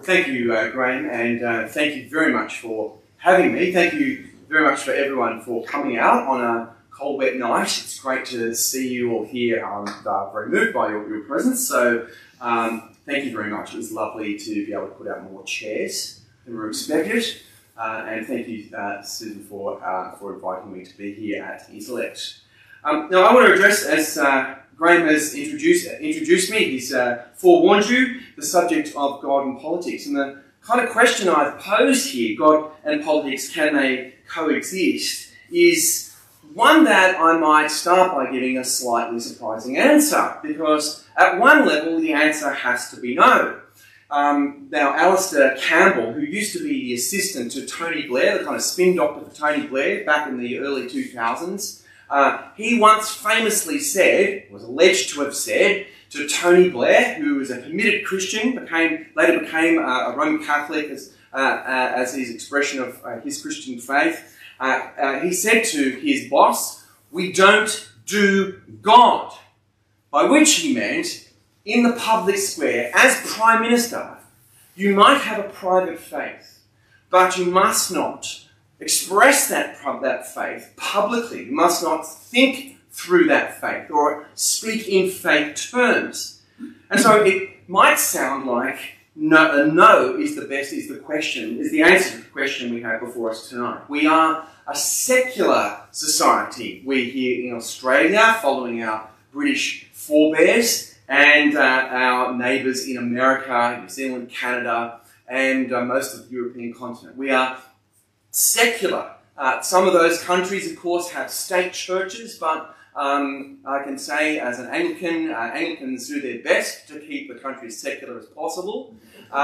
Thank you, Graham, and thank you very much for having me. Thank you very much for everyone for coming out on a cold, wet night. It's great to see you all here. I'm very moved by your presence, so thank you very much. It was lovely to be able to put out more chairs than were expected, and thank you, Susan, for inviting me to be here at Intellect. Now, I want to address, as Graham has introduced me, he's forewarned you, the subject of God and politics. And the kind of question I've posed here, God and politics, can they coexist, is one that I might start by giving a slightly surprising answer, because at one level the answer has to be no. Now, Alistair Campbell, who used to be the assistant to Tony Blair, the kind of spin doctor for Tony Blair back in the early 2000s, he once famously said, was alleged to have said, to Tony Blair, who was a committed Christian, later became a Roman Catholic as his expression of his Christian faith, he said to his boss, "We don't do God." By which he meant, in the public square, as Prime Minister, you might have a private faith, but you must not express that faith publicly. You must not think through that faith or speak in faith terms. And so it might sound like no is the answer to the question we have before us tonight. We are a secular society. We're here in Australia, following our British forebears and our neighbours in America, New Zealand, Canada, and most of the European continent. We are secular. Some of those countries, of course, have state churches, but I can say, as an Anglican, Anglicans do their best to keep the country as secular as possible.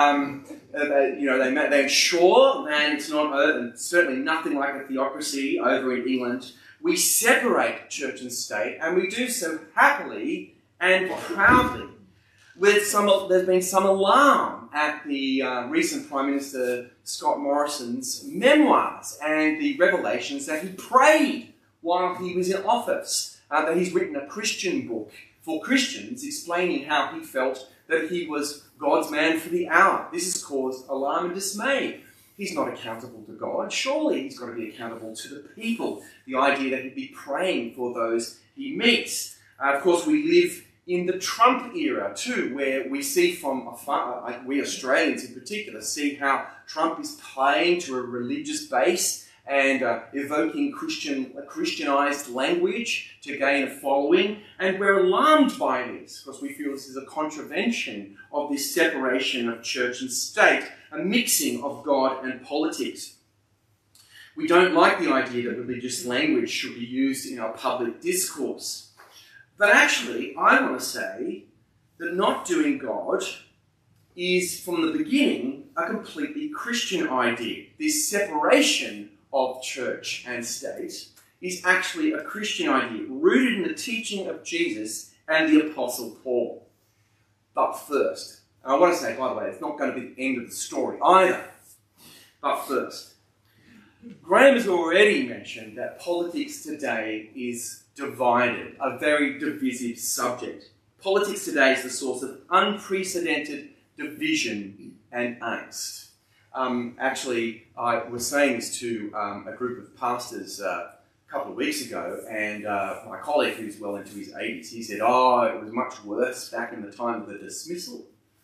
They ensure that it's not, certainly nothing like a theocracy over in England. We separate church and state, and we do so happily and proudly. There's been some alarm at the recent Prime Minister Scott Morrison's memoirs and the revelations that he prayed while he was in office. That he's written a Christian book for Christians explaining how he felt that he was God's man for the hour. This has caused alarm and dismay. He's not accountable to God. Surely he's got to be accountable to the people. The idea that he'd be praying for those he meets. Of course, we live in the Trump era too, where we see from afar, we Australians in particular, see how Trump is playing to a religious base and evoking Christianized language to gain a following. And we're alarmed by this, because we feel this is a contravention of this separation of church and state, a mixing of God and politics. We don't like the idea that religious language should be used in our public discourse. But actually, I want to say that not doing God is, from the beginning, a completely Christian idea. This separation of church and state is actually a Christian idea, rooted in the teaching of Jesus and the Apostle Paul. But first, and I want to say, by the way, it's not going to be the end of the story either. But first, Graham has already mentioned that politics today is divided, a very divisive subject. Politics today is the source of unprecedented division and angst. Actually, I was saying this to a group of pastors a couple of weeks ago, and my colleague, who's well into his 80s, he said, it was much worse back in the time of the dismissal.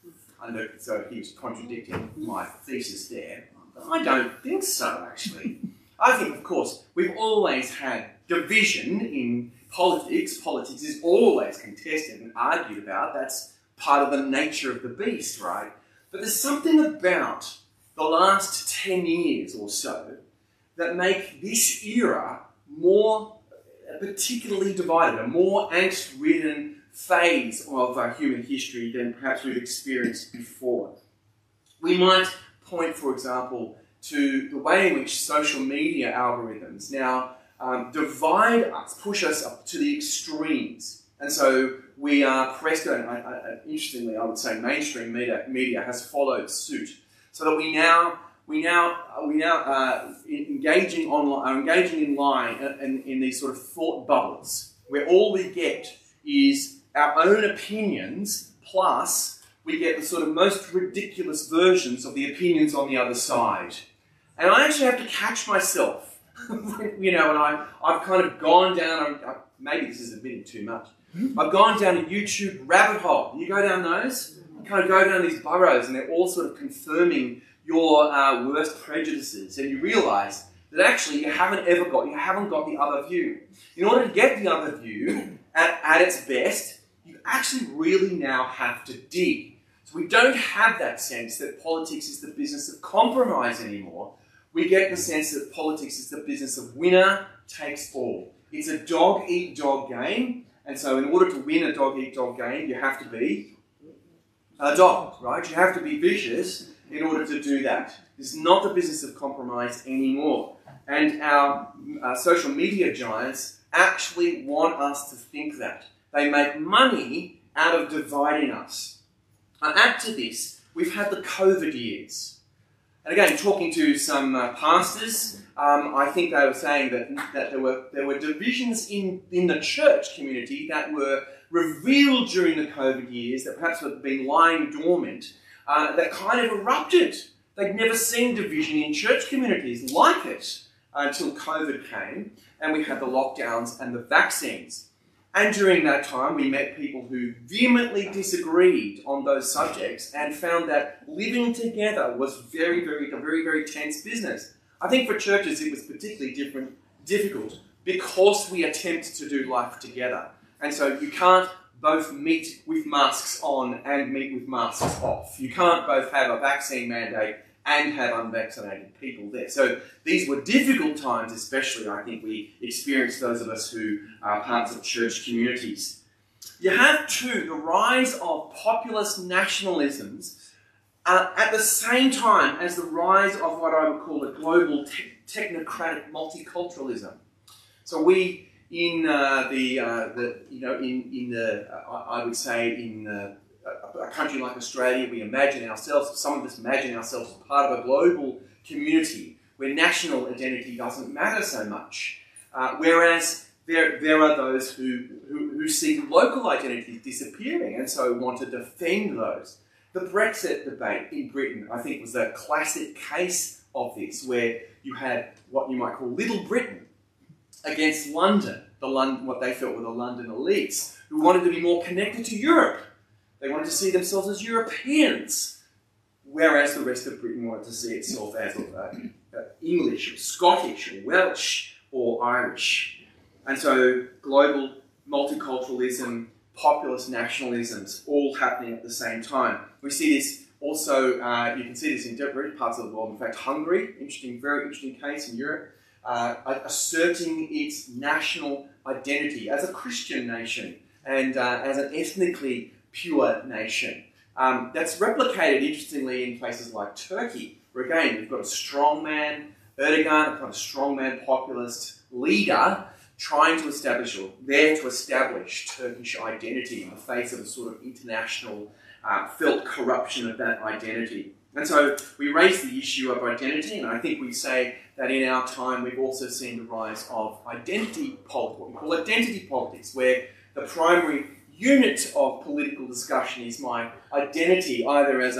So he was contradicting my thesis there. I don't think so, actually. I think, of course, we've always had division in politics. Politics is always contested and argued about. That's part of the nature of the beast, right? But there's something about the last 10 years or so that make this era more particularly divided, a more angst-ridden phase of human history than perhaps we've experienced before. We might point, for example, to the way in which social media algorithms now divide us, push us up to the extremes. And so we are pressed, and interestingly, I would say mainstream media has followed suit, so that we now engaging in line in these sort of thought bubbles, where all we get is our own opinions plus we get the sort of most ridiculous versions of the opinions on the other side. And I actually have to catch myself, you know, and I've kind of gone down, maybe this is admitting too much, I've gone down a YouTube rabbit hole. You go down those, you kind of go down these burrows and they're all sort of confirming your worst prejudices, and you realise that actually you haven't got the other view. In order to get the other view at its best, you actually really now have to dig. So we don't have that sense that politics is the business of compromise anymore. We get the sense that politics is the business of winner takes all. It's a dog-eat-dog game, and so in order to win a dog-eat-dog game, you have to be a dog, right? You have to be vicious in order to do that. It's not the business of compromise anymore. And our social media giants actually want us to think that. They make money out of dividing us. Add to this, we've had the COVID years. And again, talking to some pastors, I think they were saying that there were divisions in the church community that were revealed during the COVID years that perhaps had been lying dormant, that kind of erupted. They'd never seen division in church communities like it until COVID came and we had the lockdowns and the vaccines. And during that time, we met people who vehemently disagreed on those subjects and found that living together was a very, very tense business. I think for churches it was particularly difficult because we attempt to do life together. And so you can't both meet with masks on and meet with masks off. You can't both have a vaccine mandate and have unvaccinated people there. So these were difficult times, especially, I think, we experienced, those of us who are parts of church communities. You have, too, the rise of populist nationalisms at the same time as the rise of what I would call a global technocratic multiculturalism. So we, in a country like Australia, we imagine ourselves, some of us imagine ourselves as part of a global community where national identity doesn't matter so much. Whereas there are those who see local identities disappearing and so want to defend those. The Brexit debate in Britain, I think, was a classic case of this, where you had what you might call Little Britain against London, what they felt were the London elites, who wanted to be more connected to Europe. They wanted to see themselves as Europeans, whereas the rest of Britain wanted to see itself as English or Scottish or Welsh or Irish. And so global multiculturalism, populist nationalisms, all happening at the same time. We see this also, you can see this in different parts of the world. In fact, Hungary, very interesting case in Europe, asserting its national identity as a Christian nation and as an ethnically pure nation. That's replicated, interestingly, in places like Turkey, where again, you've got a strongman, Erdogan, a strongman populist leader trying to establish, or there to establish, Turkish identity in the face of a sort of international felt corruption of that identity. And so we raise the issue of identity, and I think we say that in our time we've also seen the rise of identity politics, what we call identity politics, where the primary unit of political discussion is my identity, either as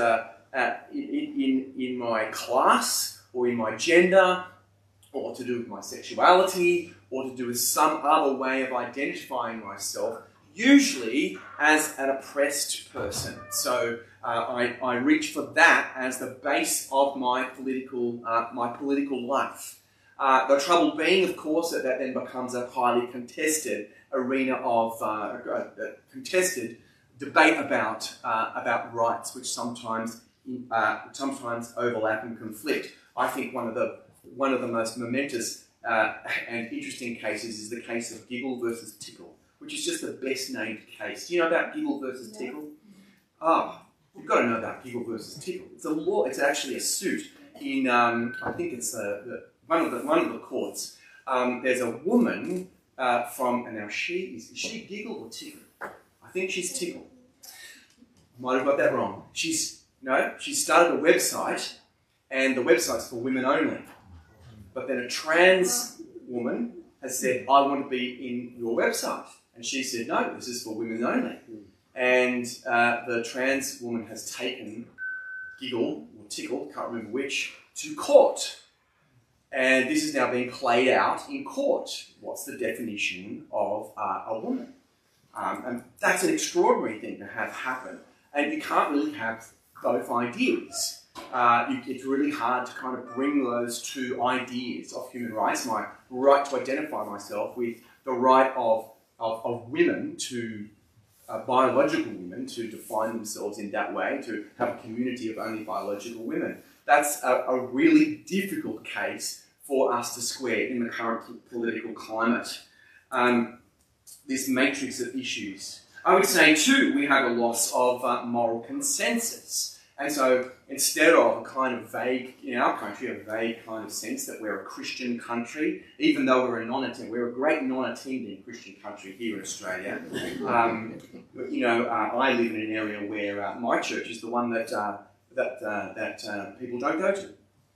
in my class or in my gender, or to do with my sexuality, or to do with some other way of identifying myself, usually as an oppressed person. So I reach for that as the base of my political life. The trouble being, of course, that then becomes a highly contested arena of contested debate about rights, which sometimes overlap and conflict. I think one of the most momentous and interesting cases is the case of Giggle versus Tickle, which is just the best named case. Do you know about Giggle versus Tickle? Oh, you've got to know about Giggle versus Tickle. It's a law. It's actually a suit in I think it's one of the courts. There's a woman and now is she Giggle or Tickle? I think she's Tickle. Might have got that wrong. She started a website, and the website's for women only. But then a trans woman has said, I want to be in your website. And she said, no, this is for women only. and the trans woman has taken Giggle, or Tickle, can't remember which, to court. And this is now being played out in court. What's the definition of a woman? And that's an extraordinary thing to have happen. And you can't really have both ideas. It's really hard to kind of bring those two ideas of human rights, my right to identify myself with the right of women to, biological women, to define themselves in that way, to have a community of only biological women. That's a really difficult case for us to square in the current political climate. This matrix of issues. I would say, too, we have a loss of moral consensus. And so instead of a kind of vague, in our country, a vague kind of sense that we're a Christian country, even though we're a great non-attending Christian country here in Australia. I live in an area where my church is the one that people don't go to.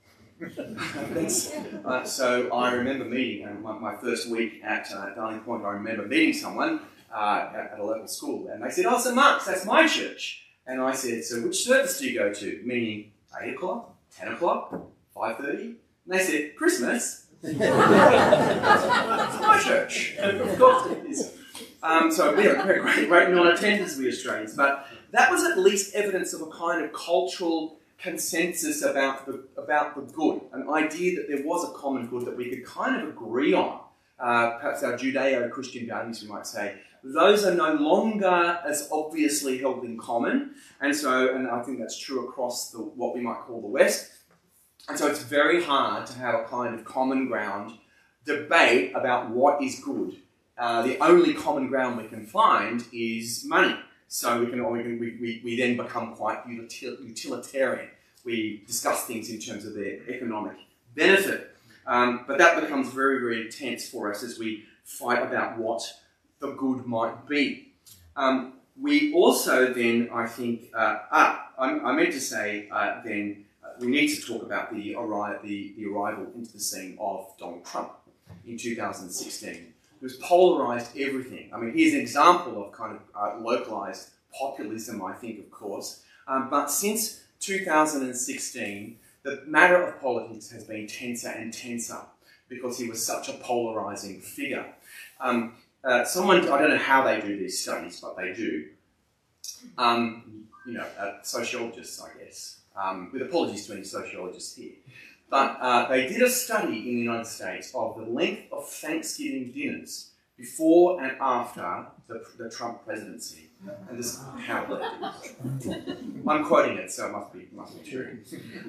So I remember meeting, my first week at Darling Point, I remember meeting someone at a local school, and they said, "Oh, St. Mark's, that's my church." And I said, "So which service do you go to?" Meaning 8 o'clock, 10 o'clock, 5:30? And they said, "Christmas." It's my church. Of course it is. So we are great non-attenders, we Australians. But that was at least evidence of a kind of cultural consensus about the good, an idea that there was a common good that we could kind of agree on. Perhaps our Judeo-Christian values, we might say. Those are no longer as obviously held in common, and I think that's true across what we might call the West. And so it's very hard to have a kind of common ground debate about what is good. The only common ground we can find is money. So we then become quite utilitarian. We discuss things in terms of their economic benefit. But that becomes very, very intense for us as we fight about what the good might be. We also then, I think, I meant to say then, we need to talk about the arrival into the scene of Donald Trump in 2016. Who's polarised everything. I mean, here's an example of kind of localised populism, I think, of course. But since 2016, the matter of politics has been tenser and tenser because he was such a polarising figure. I don't know how they do these studies, but they do. Sociologists, I guess, with apologies to any sociologists here. But they did a study in the United States of the length of Thanksgiving dinners before and after the Trump presidency. And this is how it is. I'm quoting it, so it must be true.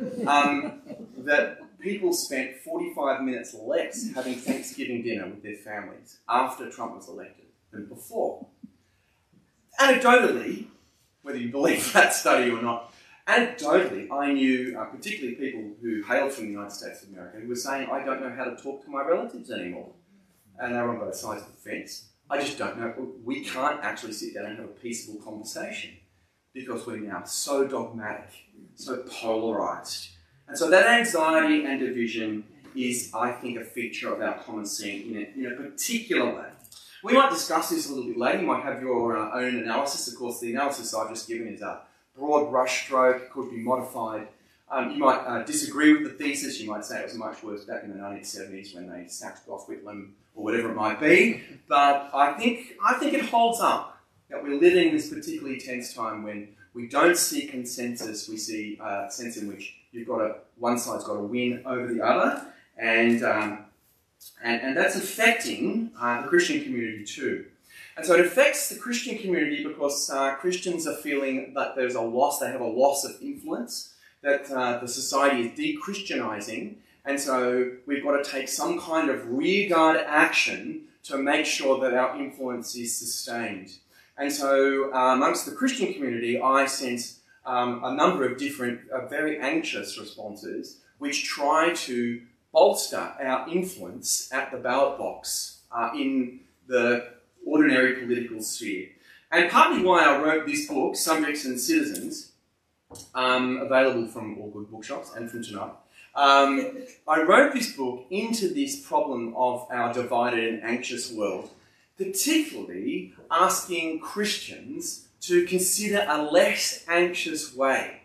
That people spent 45 minutes less having Thanksgiving dinner with their families after Trump was elected than before. Anecdotally, whether you believe that study or not, anecdotally, I knew particularly people who hailed from the United States of America who were saying, "I don't know how to talk to my relatives anymore." And they were on both sides of the fence. I just don't know. We can't actually sit down and have a peaceable conversation because we're now so dogmatic, so polarised. And so that anxiety and division is, I think, a feature of our common scene in a particular way. We might discuss this a little bit later. You might have your own analysis. Of course, the analysis I've just given is a broad brushstroke, could be modified. You might disagree with the thesis. You might say it was much worse back in the 1970s when they sacked Gough Whitlam or whatever it might be. But I think it holds up that we're living in this particularly tense time when we don't see consensus. We see a sense in which one side's got to win over the other, and that's affecting the Christian community too. And so it affects the Christian community because Christians are feeling that there's a loss. They have a loss of influence. That the society is de-Christianizing, and so we've got to take some kind of rearguard action to make sure that our influence is sustained. And so amongst the Christian community, I sense a number of different very anxious responses which try to bolster our influence at the ballot box in the ordinary political sphere. And partly why I wrote this book, Subjects and Citizens, available from all good bookshops and from tonight. I wrote this book into this problem of our divided and anxious world, particularly asking Christians to consider a less anxious way,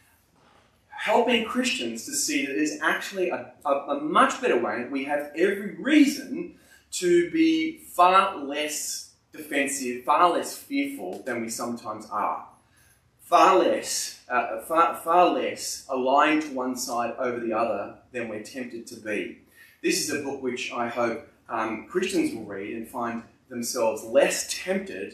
helping Christians to see that there's actually a much better way. We have every reason to be far less defensive, far less fearful than we sometimes are. Far less aligned to one side over the other than we're tempted to be. This is a book which I hope Christians will read and find themselves less tempted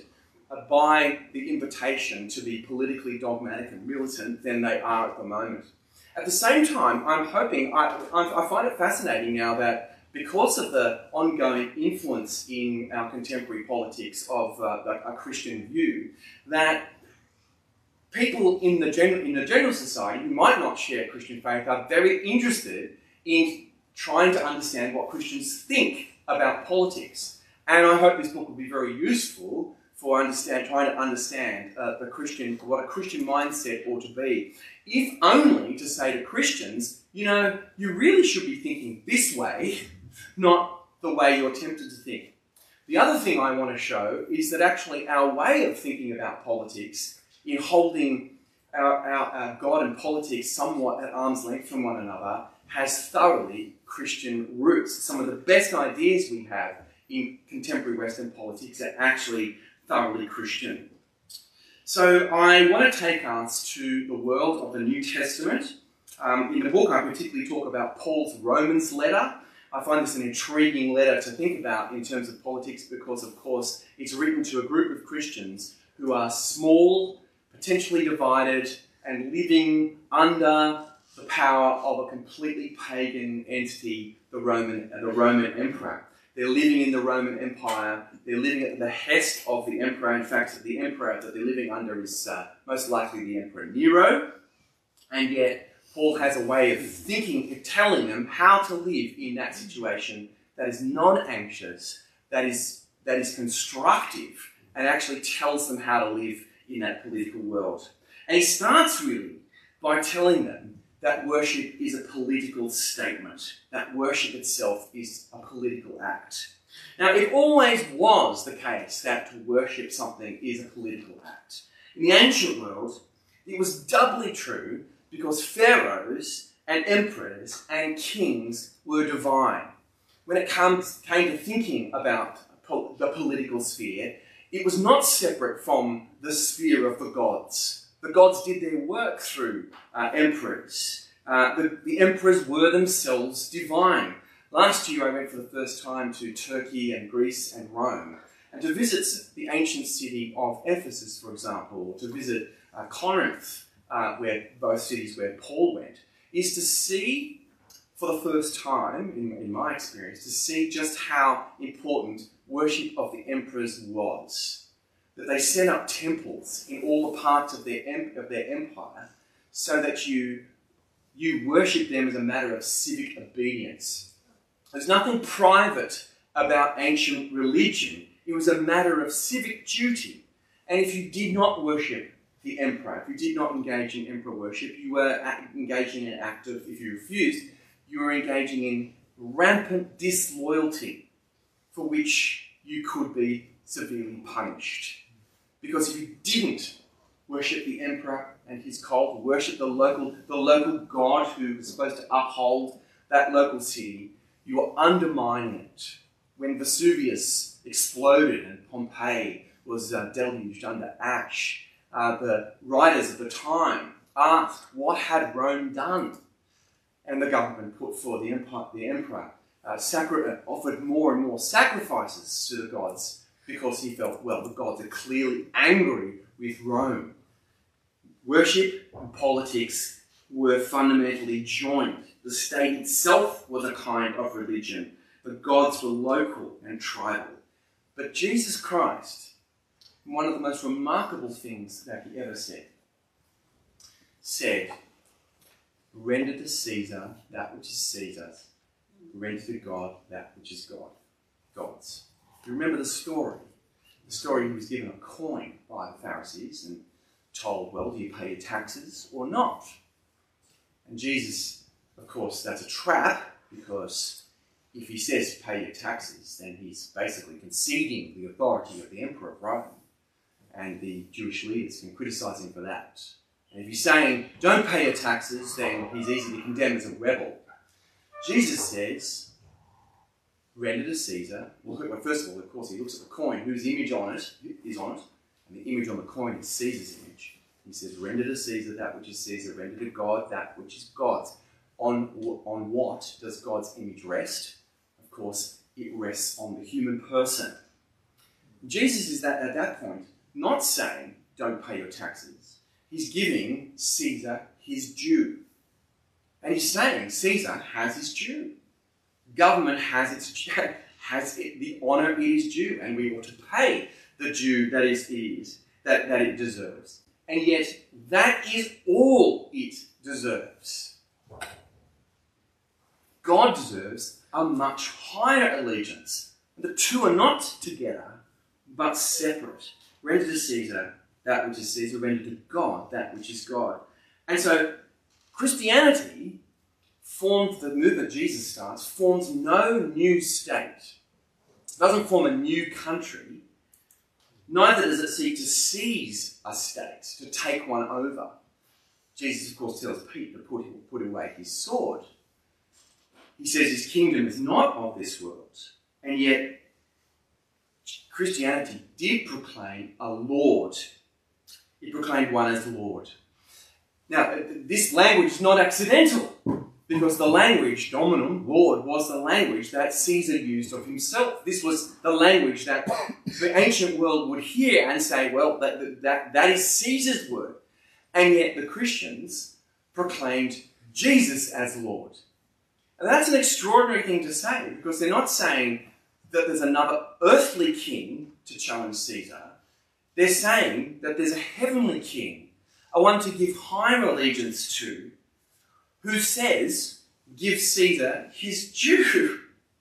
by the invitation to be politically dogmatic and militant than they are at the moment. At the same time, I'm hoping, I find it fascinating now that because of the ongoing influence in our contemporary politics of a Christian view, that people in the general society who might not share Christian faith are very interested in trying to understand what Christians think about politics. And I hope this book will be very useful for trying to understand what a Christian mindset ought to be. If only to say to Christians, you really should be thinking this way, not the way you're tempted to think. The other thing I want to show is that actually our way of thinking about politics, in holding our God and politics somewhat at arm's length from one another, has thoroughly Christian roots. Some of the best ideas we have in contemporary Western politics are actually thoroughly Christian. So I want to take us to the world of the New Testament. In the book I particularly talk about Paul's Romans letter. I find this an intriguing letter to think about in terms of politics because, of course, it's written to a group of Christians who are small, potentially divided, and living under the power of a completely pagan entity, the Roman Emperor. They're living in the Roman Empire. They're living at the behest of the emperor. In fact, the emperor that they're living under is most likely the Emperor Nero. And yet, Paul has a way of thinking, telling them how to live in that situation that is non-anxious, that is constructive, and actually tells them how to live in that political world. And he starts really by telling them that worship is a political statement, that worship itself is a political act. Now, it always was the case that to worship something is a political act. In the ancient world, it was doubly true because pharaohs and emperors and kings were divine. When it came to thinking about the political sphere, it was not separate from the sphere of the gods. The gods did their work through emperors. The emperors were themselves divine. Last year I went for the first time to Turkey and Greece and Rome, and to visit the ancient city of Ephesus, for example, or to visit Corinth, where both cities where Paul went, is to see, for the first time, in my experience, to see just how important worship of the emperors was. That they set up temples in all the parts of their empire so that you worship them as a matter of civic obedience. There's nothing private about ancient religion. It was a matter of civic duty. And if you did not worship the emperor, if you did not engage in emperor worship, you were engaging in an act of, if you refused, you were engaging in rampant disloyalty for which you could be severely punished. Because if you didn't worship the emperor and his cult, worship the local god who was supposed to uphold that local city, you were undermining it. When Vesuvius exploded and Pompeii was deluged under ash, the writers of the time asked, what had Rome done? And the government put forward, the emperor offered more and more sacrifices to the gods because he felt, well, the gods are clearly angry with Rome. Worship and politics were fundamentally joined. The state itself was a kind of religion. The gods were local and tribal. But Jesus Christ, one of the most remarkable things that he ever said, render to Caesar that which is Caesar's, render to God that which is God's. You remember the story? The story, he was given a coin by the Pharisees and told, well, do you pay your taxes or not? And Jesus, of course, that's a trap, because if he says pay your taxes, then he's basically conceding the authority of the emperor of Rome. and the Jewish leaders can criticise him for that. And if he's saying, don't pay your taxes, then he's easily condemned as a rebel. Jesus says, render to Caesar. Well, first of all, of course, he looks at the coin, whose image on it is on it, and the image on the coin is Caesar's image. He says, render to Caesar that which is Caesar, render to God that which is God's. On what does God's image rest? Of course, it rests on the human person. Jesus is at that point not saying, don't pay your taxes. He's giving Caesar his due. And he's saying Caesar has his due. Government has the honour it is due, and we ought to pay the due that it deserves. And yet, that is all it deserves. God deserves a much higher allegiance. The two are not together, but separate. Render to Caesar that which is Caesar, render to God that which is God. And so, Christianity the movement Jesus starts, forms no new state. It doesn't form a new country. Neither does it seek to seize a state, to take one over. Jesus, of course, tells Pete to put away his sword. He says his kingdom is not of this world. And yet, Christianity did proclaim a Lord. It proclaimed one as Lord. Now, this language is not accidental, because the language, dominum, Lord, was the language that Caesar used of himself. This was the language that the ancient world would hear and say, well, that is Caesar's word. And yet the Christians proclaimed Jesus as Lord. And that's an extraordinary thing to say, because they're not saying that there's another earthly king to challenge Caesar. They're saying that there's a heavenly king, a one to give higher allegiance to, who says, give Caesar his due.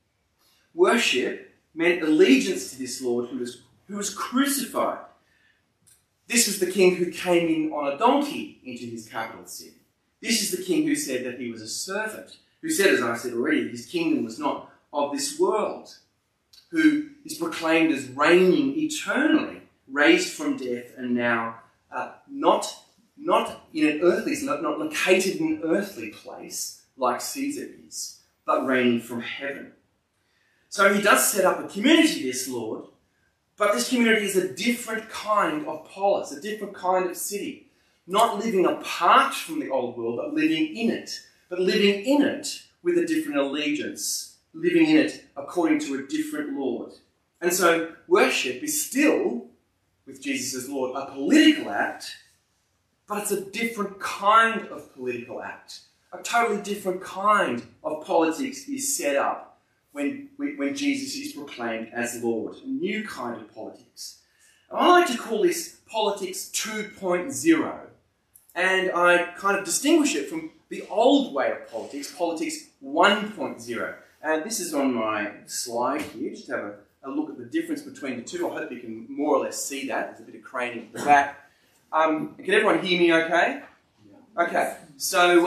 Worship meant allegiance to this Lord who was crucified. This was the king who came in on a donkey into his capital city. This is the king who said that he was a servant, who said, as I said already, his kingdom was not of this world, who is proclaimed as reigning eternally, raised from death and now not in an earthly, not located in an earthly place like Caesar is, but reigning from heaven. So he does set up a community, this Lord, but this community is a different kind of polis, a different kind of city. Not living apart from the old world, but living in it. But living in it with a different allegiance. Living in it according to a different Lord. And so worship is still, with Jesus as Lord, a political act, but it's a different kind of political act. A totally different kind of politics is set up when Jesus is proclaimed as Lord. A new kind of politics. And I like to call this politics 2.0. And I kind of distinguish it from the old way of politics, politics 1.0. And this is on my slide here. Just have a look at the difference between the two. I hope you can more or less see that. There's a bit of craning at the back. Can everyone hear me okay? Yeah. Okay. So,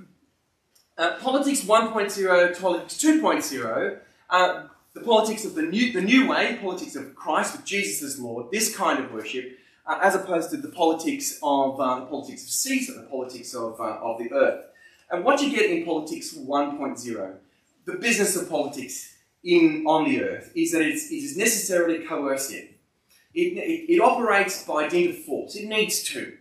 politics 1.0, politics 2.0, the politics of the new way, politics of Christ, with Jesus as Lord, this kind of worship, as opposed to the politics of Caesar, the politics of the earth. And what you get in politics 1.0, the business of politics on the earth, is that it is necessarily coercive. It operates by dint of force. It needs to.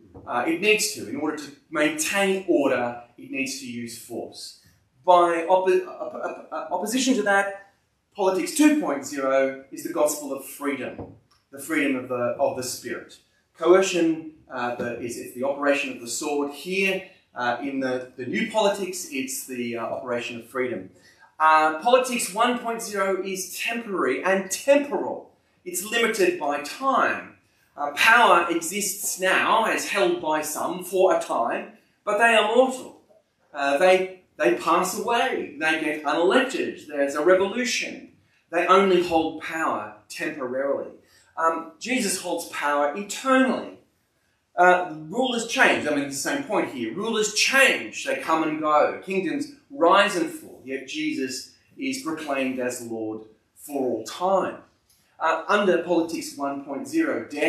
In order to maintain order, it needs to use force. By opposition to that, politics 2.0 is the gospel of freedom, the freedom of the spirit. Coercion is the operation of the sword. Here, in the new politics, it's the operation of freedom. Politics 1.0 is temporary and temporal. It's limited by time. Power exists now as held by some for a time, but they are mortal. They pass away. They get unelected. There's a revolution. They only hold power temporarily. Jesus holds power eternally. Rulers change. I mean, it's the same point here. Rulers change. They come and go. Kingdoms rise and fall. Yet Jesus is proclaimed as Lord for all time. Under politics 1.0, death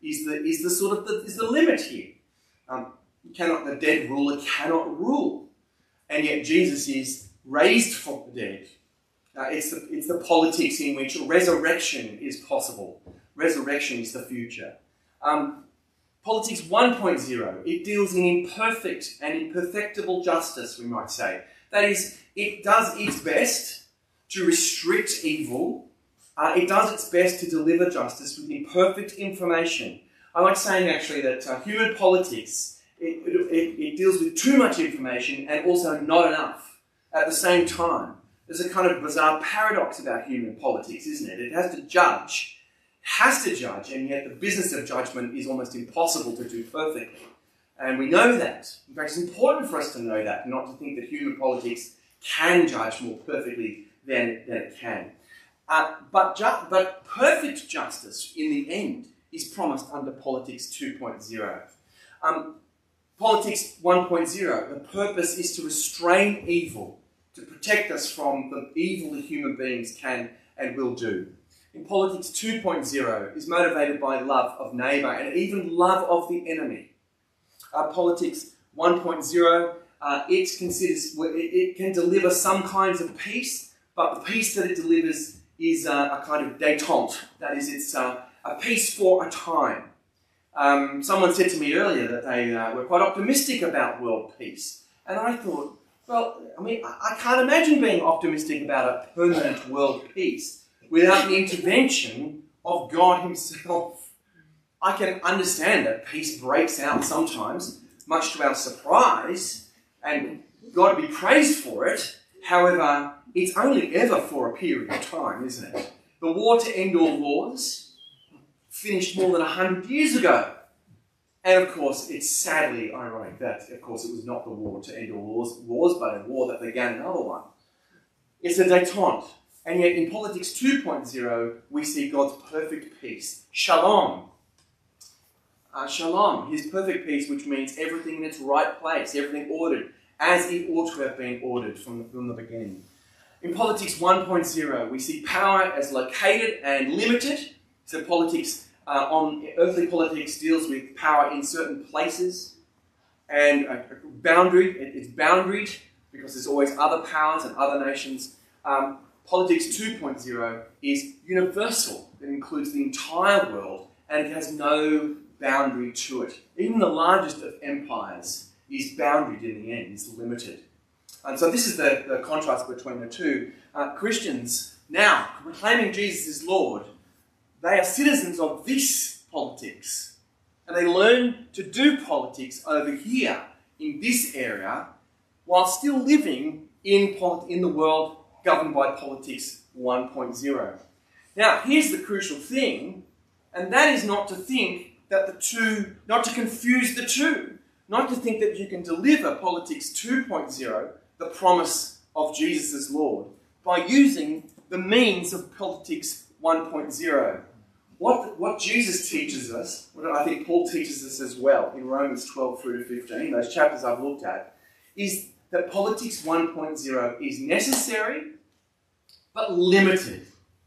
is the limit here. The dead ruler cannot rule, and yet Jesus is raised from the dead. It's the politics in which resurrection is possible. Resurrection is the future. Politics 1.0, it deals in imperfect and imperfectible justice, we might say. That is, it does its best to restrict evil. It does its best to deliver justice with imperfect information. I like saying, actually, that human politics, it deals with too much information and also not enough at the same time. There's a kind of bizarre paradox about human politics, isn't it? It has to judge, and yet the business of judgment is almost impossible to do perfectly. And we know that. In fact, it's important for us to know that, not to think that human politics can judge more perfectly than it can. But perfect justice, in the end, is promised under Politics 2.0. Politics 1.0, the purpose is to restrain evil, to protect us from the evil that human beings can and will do. In Politics 2.0 is motivated by love of neighbour and even love of the enemy. Politics 1.0, it can deliver some kinds of peace, but the peace that it delivers is a kind of détente. That is, it's a peace for a time. Someone said to me earlier that they were quite optimistic about world peace. And I thought, well, I can't imagine being optimistic about a permanent world peace without the intervention of God himself. I can understand that peace breaks out sometimes, much to our surprise, and God be praised for it. However, it's only ever for a period of time, isn't it? The war to end all wars finished more than 100 years ago. And of course, it's sadly ironic that, of course, it was not the war to end all wars, but a war that began another one. It's a détente. And yet in Politics 2.0, we see God's perfect peace. Shalom. Shalom, his perfect peace, which means everything in its right place, everything ordered, as it ought to have been ordered from the beginning. In Politics 1.0, we see power as located and limited. So earthly politics deals with power in certain places and it's boundaried because there's always other powers and other nations. Politics 2.0 is universal. It includes the entire world and it has no boundary to it. Even the largest of empires is boundaried in the end, is limited. And so this is the contrast between the two. Christians, now proclaiming Jesus as Lord, they are citizens of this politics. And they learn to do politics over here, in this area, while still living in the world governed by Politics 1.0. Now, here's the crucial thing, and that is not to think that not to confuse the two, not to think that you can deliver Politics 2.0, the promise of Jesus as Lord, by using the means of Politics 1.0. What Jesus teaches us, what I think Paul teaches us as well in Romans 12 through to 15, those chapters I've looked at, is that Politics 1.0 is necessary but limited.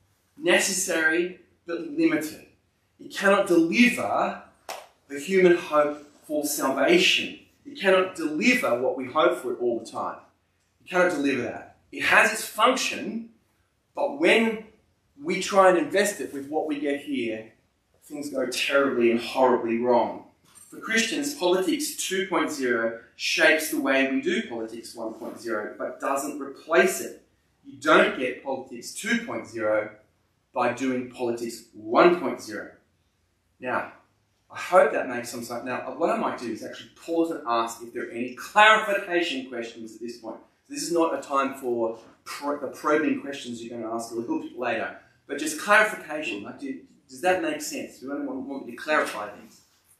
Necessary but limited. It cannot deliver the human hope for salvation. It cannot deliver what we hope for all the time. It cannot deliver that. It has its function, but when we try and invest it with what we get here, things go terribly and horribly wrong. For Christians, Politics 2.0 shapes the way we do Politics 1.0, but doesn't replace it. You don't get Politics 2.0 by doing Politics 1.0. Now, I hope that makes some sense. Now, what I might do is actually pause and ask if there are any clarification questions at this point. This is not a time for the probing questions you're going to ask a little bit later, but just clarification. Does that make sense? Do anyone want me to clarify things?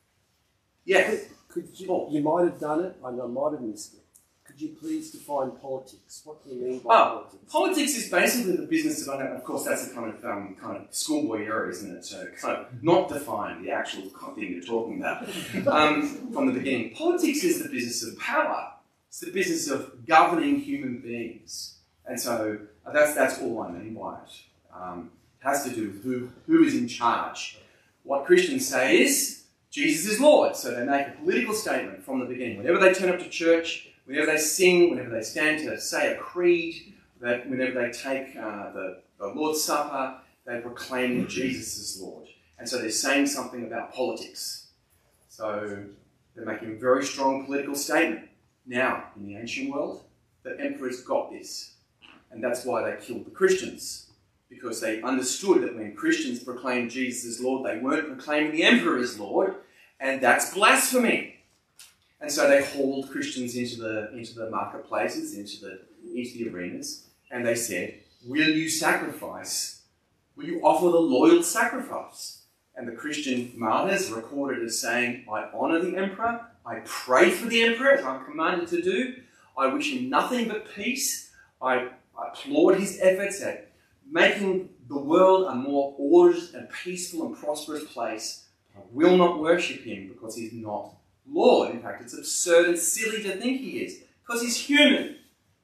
Yes. You might have done it, and I might have missed it. Could you please define politics? What do you mean by politics? Politics is basically the business of course, that's a kind of schoolboy error, isn't it? So kind of not define the actual thing you're talking about from the beginning. Politics is the business of power. It's the business of governing human beings. And so that's all I mean by it. It has to do with who is in charge. What Christians say is, Jesus is Lord. So they make a political statement from the beginning. Whenever they turn up to church, whenever they sing, whenever they stand to say a creed, whenever they take the Lord's Supper, they proclaim that Jesus is Lord. And so they're saying something about politics. So they're making a very strong political statement. Now, in the ancient world, the emperors got this. And that's why they killed the Christians. Because they understood that when Christians proclaimed Jesus as Lord, they weren't proclaiming the emperor as Lord. And that's blasphemy. And so they hauled Christians into the marketplaces, into the arenas, and they said, will you sacrifice? Will you offer the loyal sacrifice? And the Christian martyrs recorded as saying, I honour the emperor, I pray for the emperor as I'm commanded to do, I wish him nothing but peace, I applaud his efforts at making the world a more ordered and peaceful and prosperous place. I will not worship him because he's not Lord. In fact, it's absurd and silly to think he is, because he's human.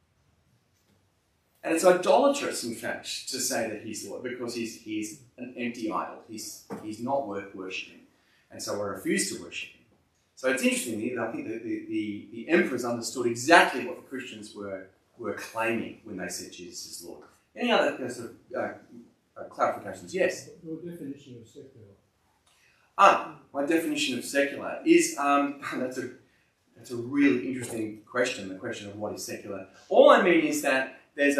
And it's idolatrous, in fact, to say that he's Lord, because he's an empty idol. He's not worth worshipping. And so I refuse to worship him. So it's interesting, I think that the emperors understood exactly what the Christians were claiming when they said Jesus is Lord. Any other sort of clarifications? Yes? Your definition of secular. My definition of secular is, that's a really interesting question, the question of what is secular. All I mean is that in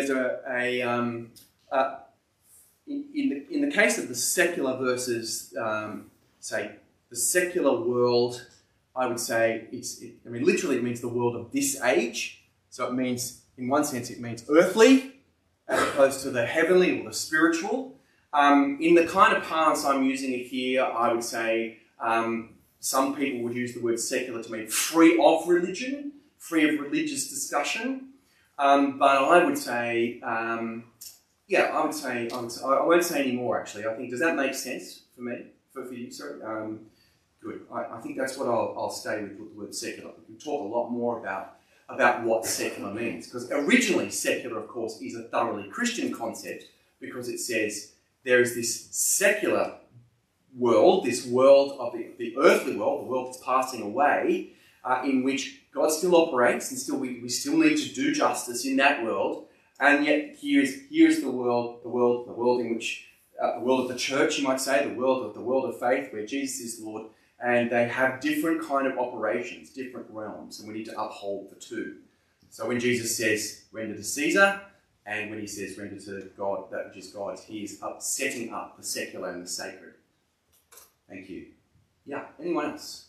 the case of the secular versus, say, the secular world, I would say literally it means the world of this age. So it means, in one sense, it means earthly, as opposed to the heavenly or the spiritual. In the kind of parlance I'm using it here, I would say some people would use the word secular to mean free of religion, free of religious discussion. But I would say, I won't say any more actually. I think, does that make sense for me? For you, sorry? Good. I think that's what I'll stay with the word secular. We can talk a lot more about what secular means. Because originally secular, of course, is a thoroughly Christian concept, because it says there is this secular world, this world of the earthly world, the world that's passing away, in which God still operates, and we still need to do justice in that world. And yet here's the world in which the world of the church, you might say, the world of faith, where Jesus is Lord, and they have different kind of operations, different realms, and we need to uphold the two. So when Jesus says, render to Caesar, and when he says, render to God, that which is God's, he is setting up the secular and the sacred. Thank you. Yeah, anyone else?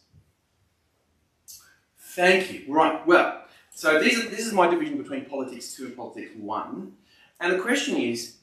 Thank you. Right, well, so this is my division between Politics 2 and Politics 1. And the question is,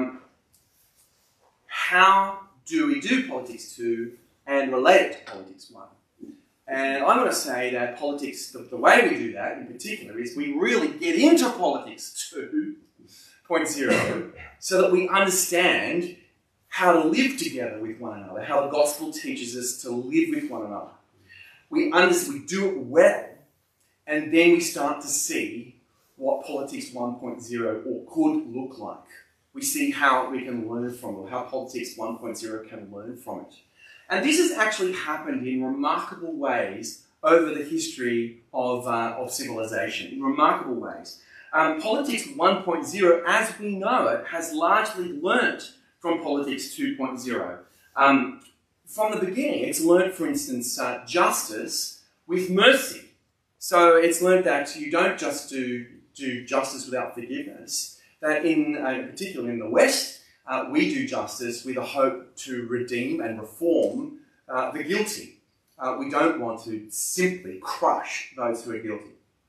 how do we do Politics 2 and relate it to Politics 1? And I'm going to say that politics, the way we do that in particular, is we really get into Politics 2.0 so that we understand how to live together with one another, how the gospel teaches us to live with one another. We do it well, and then we start to see what Politics 1.0 or could look like. We see how we can learn from it, how Politics 1.0 can learn from it. And this has actually happened in remarkable ways over the history of civilization, in remarkable ways. Politics 1.0, as we know it, has largely learnt from Politics 2.0. From the beginning, it's learnt, for instance, justice with mercy. So it's learnt that you don't just do justice without forgiveness, that in particular in the West, we do justice with a hope to redeem and reform the guilty. We don't want to simply crush those who are guilty.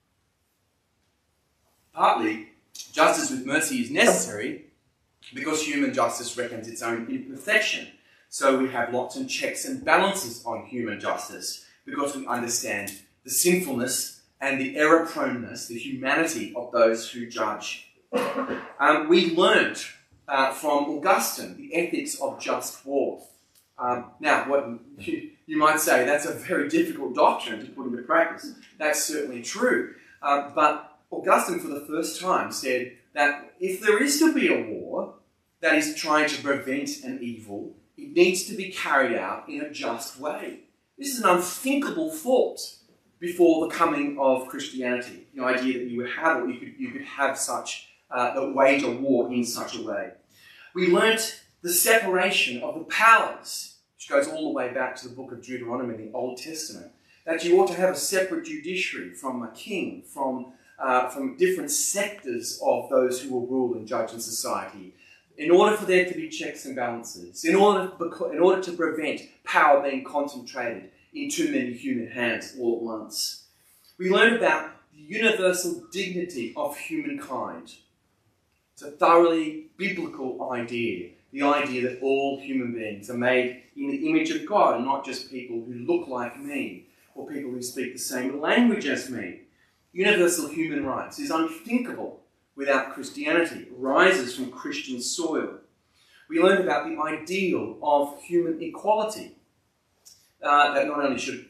Partly, justice with mercy is necessary because human justice reckons its own imperfection. So we have lots of checks and balances on human justice because we understand the sinfulness and the error-proneness, the humanity of those who judge. We learned from Augustine the ethics of just war. Now, what you might say, that's a very difficult doctrine to put into practice. That's certainly true. But Augustine, for the first time, said that if there is to be a war that is trying to prevent an evil, It needs to be carried out in a just way. This is an unthinkable thought before the coming of Christianity. The idea that you would have, or you could have such, that wage a war in such a way. We learnt the separation of the powers, which goes all the way back to the book of Deuteronomy in the Old Testament, that you ought to have a separate judiciary from a king, from different sectors of those who will rule and judge in society, in order for there to be checks and balances, in order to prevent power being concentrated in too many human hands all at once. We learn about the universal dignity of humankind. It's a thoroughly biblical idea, the idea that all human beings are made in the image of God, and not just people who look like me, or people who speak the same language as me. Universal human rights is unthinkable without Christianity. It rises from Christian soil. We learn about the ideal of human equality, that not only should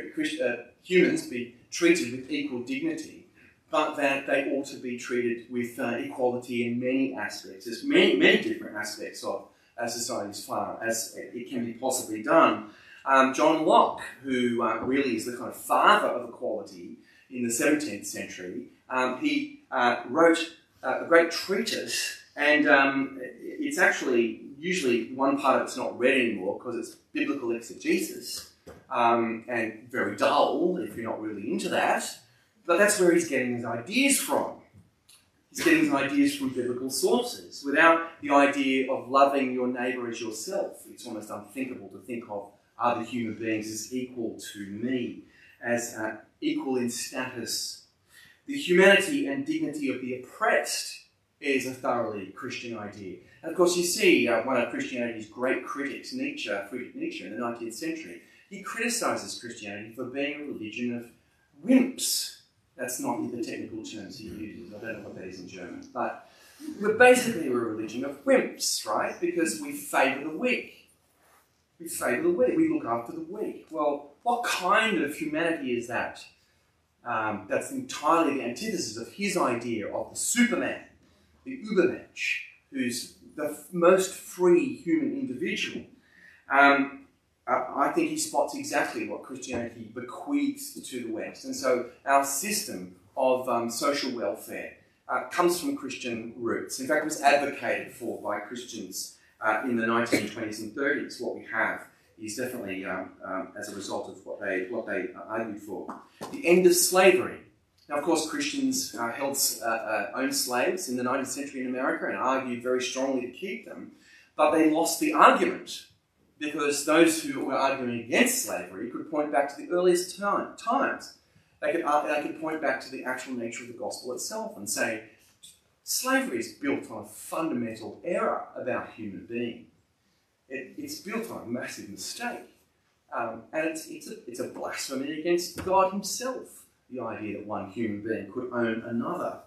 humans be treated with equal dignity, but that they ought to be treated with equality in many aspects. There's many different aspects of society as far as it can be possibly done. John Locke, who really is the kind of father of equality in the 17th century, he wrote a great treatise, and it's actually, usually one part of it's not read anymore because it's biblical exegesis, and very dull if you're not really into that, but that's where he's getting his ideas from. He's getting his ideas from biblical sources. Without the idea of loving your neighbour as yourself, it's almost unthinkable to think of other human beings as equal to me, as equal in status. The humanity and dignity of the oppressed is a thoroughly Christian idea. And of course you see one of Christianity's great critics, Nietzsche, Friedrich Nietzsche in the 19th century, he criticises Christianity for being a religion of wimps. That's not the technical terms he uses, I don't know what that is in German. But we're basically a religion of wimps, right? Because we favour the weak. We favour the weak, we look after the weak. Well, what kind of humanity is that? That's entirely the antithesis of his idea of the Superman, the Übermensch, who's the most free human individual. I think he spots exactly what Christianity bequeaths to the West. And so our system of social welfare comes from Christian roots. In fact, it was advocated for by Christians in the 1920s and 30s. What we have is definitely as a result of what they argued for. The end of slavery. Now, of course, Christians owned slaves in the 19th century in America and argued very strongly to keep them, but they lost the argument because those who were arguing against slavery could point back to the earliest times. They could point back to the actual nature of the gospel itself and say, slavery is built on a fundamental error about human being. It's built on a massive mistake. And it's a blasphemy against God himself, the idea that one human being could own another.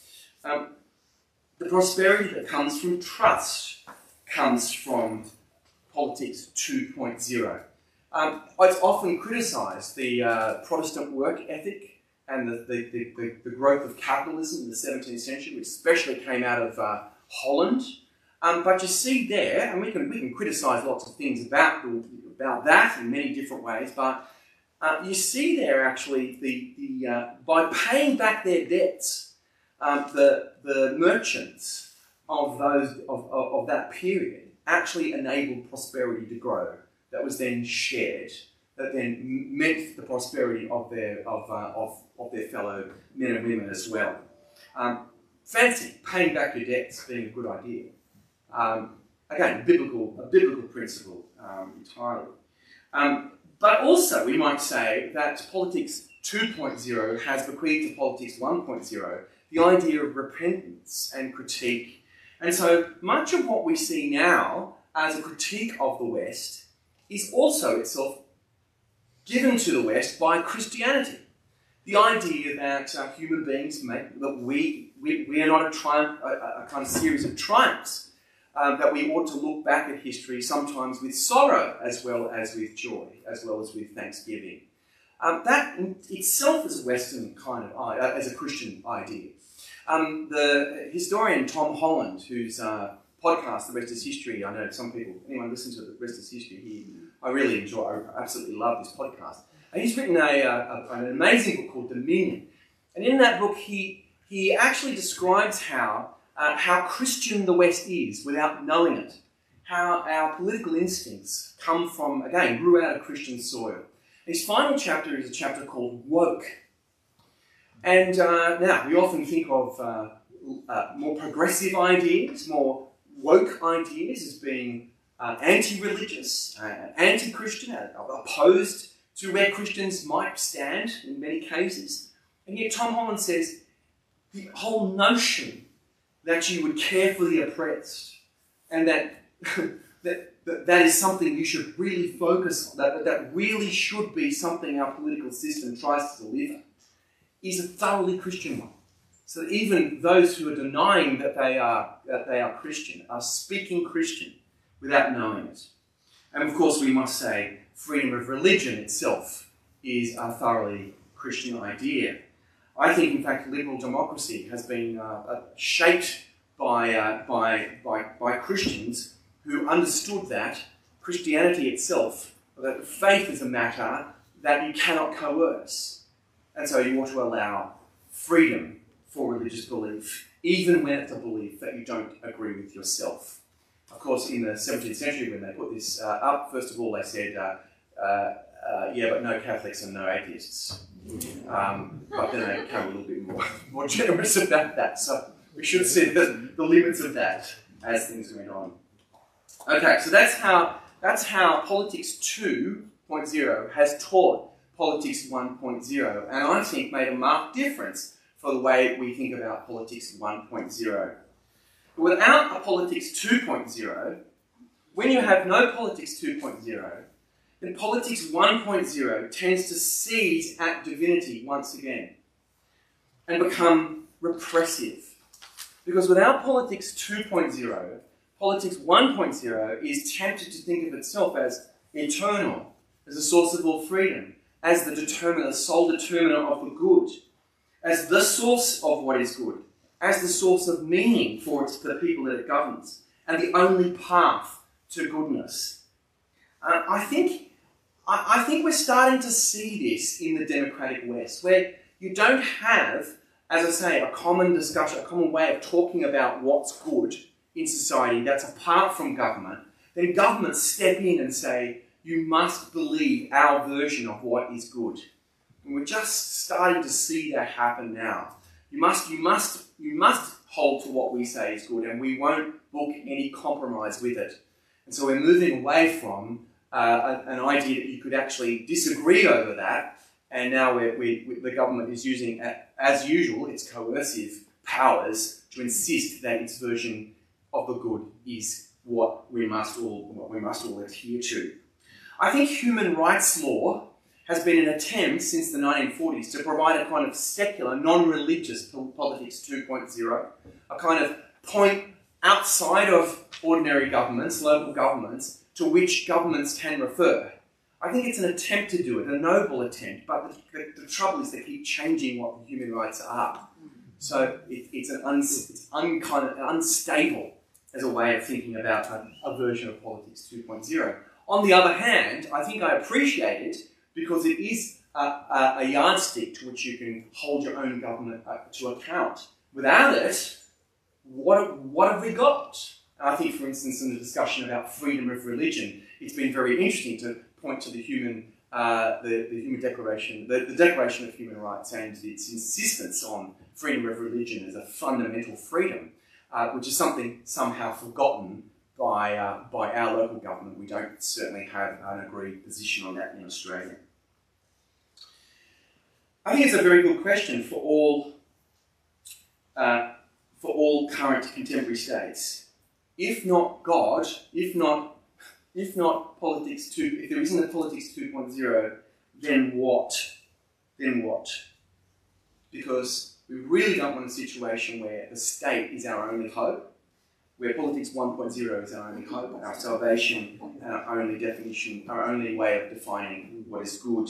The prosperity that comes from trust comes from politics 2.0. It's often criticised, the Protestant work ethic and the growth of capitalism in the 17th century, which especially came out of Holland. But you see there, and we can criticise lots of things about that in many different ways, but you see there actually by paying back their debts, the merchants of that period actually enabled prosperity to grow. That was then shared. That then meant the prosperity of their fellow men and women as well. Fancy paying back your debts being a good idea. Again, a biblical principle entirely. But also, we might say that politics 2.0 has bequeathed to politics 1.0 the idea of repentance and critique. And so much of what we see now as a critique of the West is also itself given to the West by Christianity. The idea that human beings that we are not a kind of series of triumphs, that we ought to look back at history sometimes with sorrow as well as with joy, as well as with thanksgiving. That in itself is a Western kind of, as a Christian idea. The historian Tom Holland, who's podcast, The Rest is History. I know some people, anyone listen to The Rest is History here, I really enjoy, I absolutely love this podcast. And he's written an amazing book called Dominion. And in that book, he actually describes how Christian the West is without knowing it. How our political instincts come from, again, grew out of Christian soil. His final chapter is a chapter called Woke. And now, we often think of more progressive ideas, more woke ideas as being anti-religious, anti-Christian, opposed to where Christians might stand in many cases. And yet Tom Holland says the whole notion that you would care for the oppressed and that is something you should really focus on, that really should be something our political system tries to deliver, is a thoroughly Christian one. So that even those who are denying that they are Christian are speaking Christian without knowing it. And of course we must say freedom of religion itself is a thoroughly Christian idea. I think, in fact, liberal democracy has been shaped by Christians who understood that Christianity itself, that faith is a matter that you cannot coerce. And so you ought to allow freedom for religious belief, even when it's a belief that you don't agree with yourself. Of course, in the 17th century, when they put this up, first of all, they said, yeah, but no Catholics and no atheists. But then they became a little bit more generous about that. So we should see the limits of that as things went on. Okay, so that's how Politics 2.0 has taught Politics 1.0, and I think made a marked difference for the way we think about Politics 1.0. But without a Politics 2.0, when you have no Politics 2.0, then Politics 1.0 tends to seize at divinity once again and become repressive. Because without Politics 2.0, Politics 1.0 is tempted to think of itself as eternal, as a source of all freedom, as the determiner, the sole determiner of the good, as the source of what is good, as the source of meaning for the people that it governs, and the only path to goodness. I think we're starting to see this in the democratic West, where you don't have, as I say, a common discussion, a common way of talking about what's good in society that's apart from government. Then governments step in and say, you must believe our version of what is good. And we're just starting to see that happen now. You must hold to what we say is good, and we won't book any compromise with it. And so we're moving away from an idea that you could actually disagree over that, and now the government is using, as usual, its coercive powers to insist that its version of the good is what we must all adhere to. I think human rights law has been an attempt since the 1940s to provide a kind of secular, non-religious Politics 2.0, a kind of point outside of ordinary governments, local governments, to which governments can refer. I think it's an attempt to do it, a noble attempt, but the trouble is they keep changing what human rights are. So it's unstable as a way of thinking about a version of Politics 2.0. On the other hand, I think I appreciate it because it is a yardstick to which you can hold your own government to account. Without it, what have we got? I think, for instance, in the discussion about freedom of religion, it's been very interesting to point to the human declaration, the Declaration of Human Rights, and its insistence on freedom of religion as a fundamental freedom, which is something somehow forgotten by our local government. We don't certainly have an agreed position on that in Australia. I think it's a very good question for all current contemporary states. If not God, if not Politics 2, if there isn't a Politics 2.0, then what? Then what? Because we really don't want a situation where the state is our only hope, where Politics 1.0 is our only hope, our salvation, our only definition, our only way of defining what is good.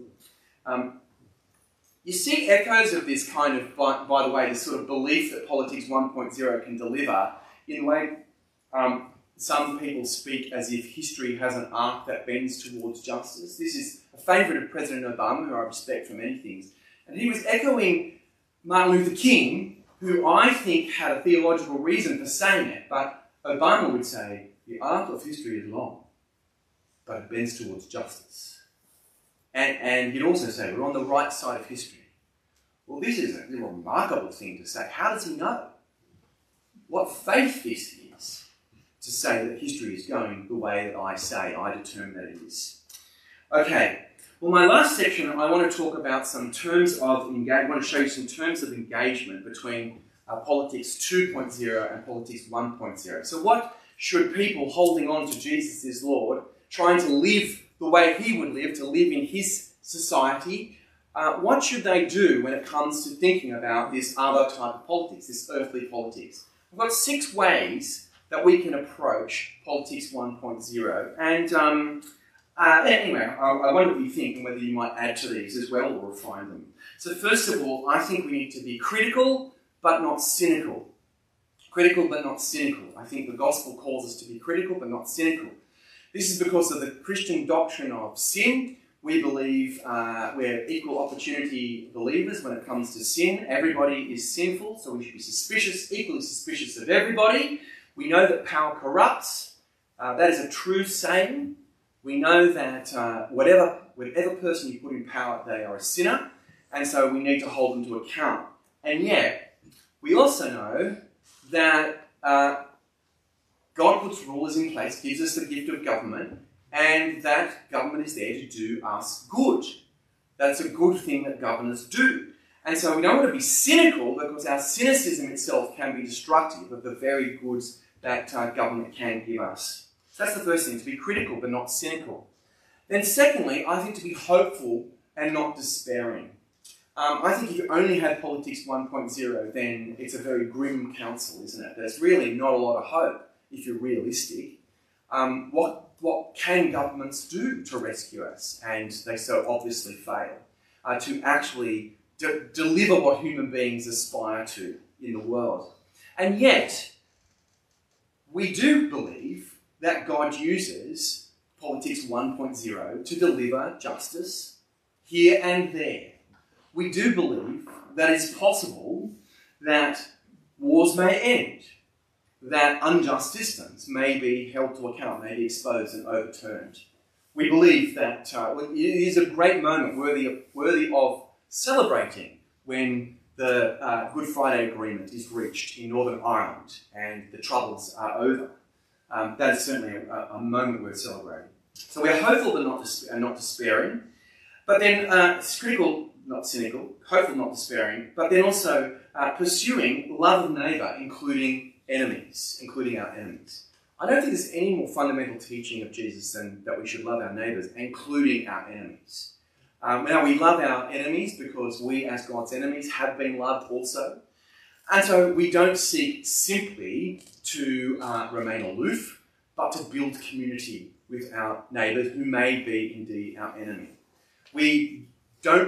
You see echoes of this kind of, by the way, this sort of belief that Politics 1.0 can deliver in the way Some people speak as if history has an arc that bends towards justice. This is a favourite of President Obama, who I respect for many things. And he was echoing Martin Luther King, who I think had a theological reason for saying it, but Obama would say, the arc of history is long, but it bends towards justice. And he'd also say, we're on the right side of history. Well, this is a remarkable thing to say. How does he know? What faith this is to say that history is going the way that I say, I determine that it is. Okay, well, my last section, I want to talk about some terms of engagement. I want to show you some terms of engagement between politics 2.0 and politics 1.0. So what should people holding on to Jesus as Lord, trying to live the way he would live, to live in his society, what should they do when it comes to thinking about this other type of politics, this earthly politics? I've got 6 ways that we can approach politics 1.0. And anyway, I wonder what you think and whether you might add to these as well or refine them. So first of all, I think we need to be critical but not cynical. Critical but not cynical. I think the gospel calls us to be critical but not cynical. This is because of the Christian doctrine of sin. We believe we're equal opportunity believers when it comes to sin. Everybody is sinful, so we should be suspicious, equally suspicious of everybody. We know that power corrupts. That is a true saying. We know that whatever person you put in power, they are a sinner, and so we need to hold them to account. And yet, we also know that God puts rulers in place, gives us the gift of government, and that government is there to do us good. That's a good thing that governors do. And so we don't want to be cynical, because our cynicism itself can be destructive of the very goods that government can give us. So that's the first thing, to be critical but not cynical. Then secondly, I think to be hopeful and not despairing. I think if you only had politics 1.0, then it's a very grim counsel, isn't it? There's really not a lot of hope if you're realistic. What can governments do to rescue us? And they so obviously fail to actually deliver what human beings aspire to in the world. And yet, we do believe that God uses politics 1.0 to deliver justice here and there. We do believe that it's possible that wars may end, that unjust systems may be held to account, may be exposed and overturned. We believe that it is a great moment worthy of celebrating when the Good Friday Agreement is reached in Northern Ireland and the Troubles are over. That is certainly a moment worth celebrating. So we are hopeful but not despairing. But then it's critical, not cynical, hopeful, not despairing, but then also pursuing love of neighbour, including our enemies. I don't think there's any more fundamental teaching of Jesus than that we should love our neighbours, including our enemies. Now, we love our enemies because we, as God's enemies, have been loved also. And so we don't seek simply to remain aloof, but to build community with our neighbours who may be indeed our enemy. We don't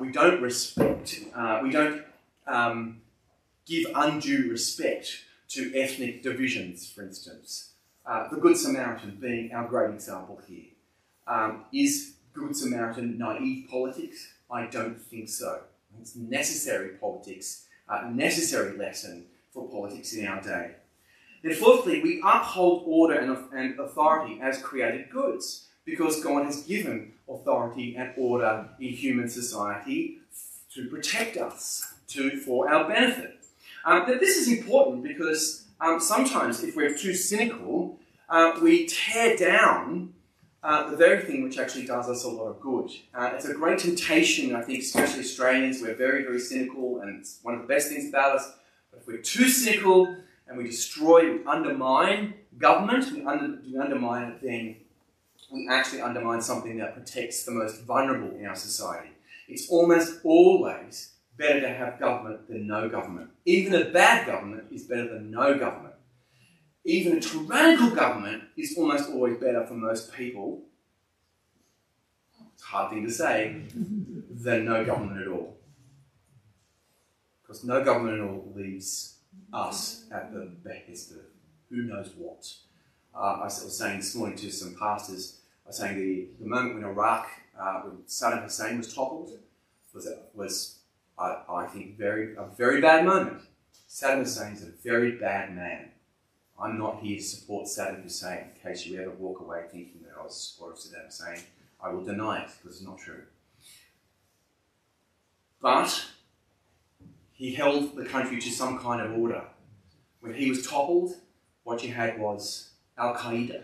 give undue respect to ethnic divisions, for instance. The Good Samaritan being our great example here. Is Good Samaritan naive politics? I don't think so. It's necessary politics, a necessary lesson for politics in our day. Then fourthly, we uphold order and authority as created goods, because God has given authority and order in human society to protect us, for our benefit. But this is important because sometimes if we're too cynical, we tear down the very thing which actually does us a lot of good. It's a great temptation, I think, especially Australians. We're very, very cynical, and it's one of the best things about us. But if we're too cynical and we destroy, we undermine government, we undermine it, then we actually undermine something that protects the most vulnerable in our society. It's almost always better to have government than no government. Even a bad government is better than no government. Even a tyrannical government is almost always better for most people, it's a hard thing to say, than no government at all. Because no government at all leaves us at the behest of who knows what. I was saying this morning to some pastors, I was saying the moment when Iraq, when Saddam Hussein was toppled, was I think a very bad moment. Saddam Hussein is a very bad man. I'm not here to support Saddam Hussein, in case you ever walk away thinking that I was a supporter of Saddam Hussein. I will deny it, because it's not true. But he held the country to some kind of order. When he was toppled, what you had was Al-Qaeda.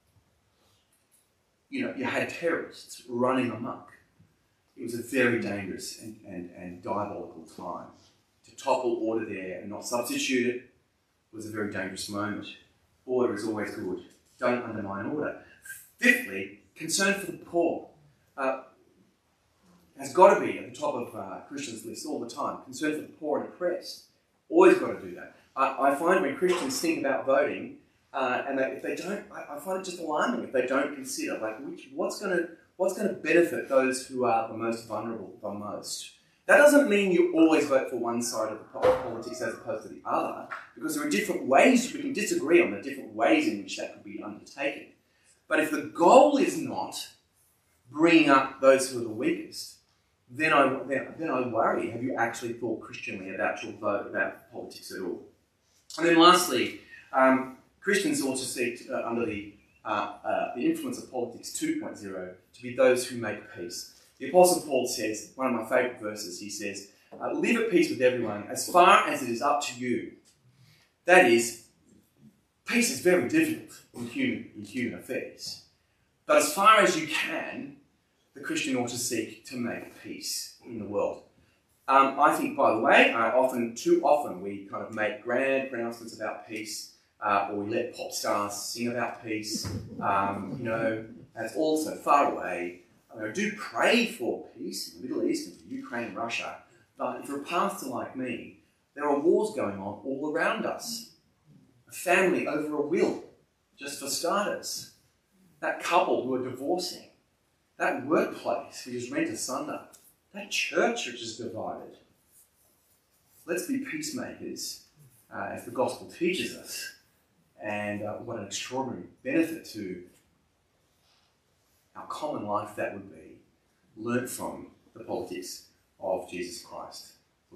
You had terrorists running amok. It was a very dangerous and diabolical time. To topple order there and not substitute it was a very dangerous moment. Order is always good. Don't undermine order. Fifthly, concern for the poor has got to be at the top of Christians' list all the time. Concern for the poor and oppressed. Always got to do that. I find when Christians think about voting, and if they don't, I find it just alarming if they don't consider what's going to benefit those who are the most vulnerable the most. That doesn't mean you always vote for one side of the politics as opposed to the other, because there are different ways, we can disagree on the different ways in which that could be undertaken. But if the goal is not bringing up those who are the weakest, then I worry, have you actually thought Christianly about your vote, about politics at all? And then lastly, Christians also seek, under the influence of politics 2.0, to be those who make peace. The Apostle Paul says, one of my favourite verses, he says, live at peace with everyone as far as it is up to you. That is, peace is very difficult in human affairs. But as far as you can, the Christian ought to seek to make peace in the world. I think, by the way, too often we kind of make grand pronouncements about peace, or we let pop stars sing about peace. That's all so far away. I do pray for peace in the Middle East and for Ukraine and Russia, but if you're a pastor like me, there are wars going on all around us. A family over a will, just for starters. That couple who are divorcing. That workplace which is rent asunder. That church which is divided. Let's be peacemakers, as the gospel teaches us. And what an extraordinary benefit to our common life that would be, learnt from the politics of Jesus Christ.